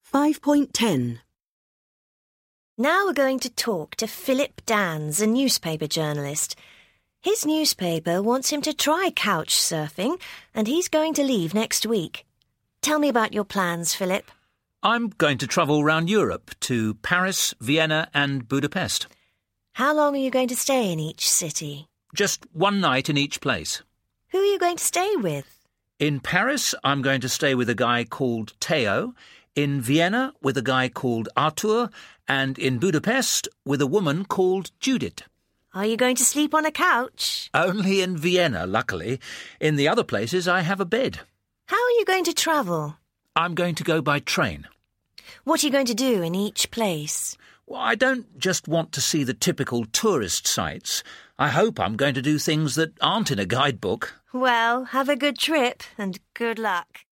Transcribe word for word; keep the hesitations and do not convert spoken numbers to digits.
five point ten. Now we're going to talk to Philip Dans, a newspaper journalist. His newspaper wants him to try couch surfing, and he's going to leave next week. Tell me about your plans, Philip. I'm going to travel round Europe to Paris, Vienna and Budapest. How long are you going to stay in each city? Just one night in each place. Who are you going to stay with? In Paris, I'm going to stay with a guy called Theo, in Vienna with a guy called Artur, and in Budapest with a woman called Judith. Are you going to sleep on a couch? Only in Vienna, luckily. In the other places, I have a bed. How are you going to travel? I'm going to go by train. What are you going to do in each place? Well, I don't just want to see the typical tourist sites. I hope I'm going to do things that aren't in a guidebook. Well, have a good trip and good luck.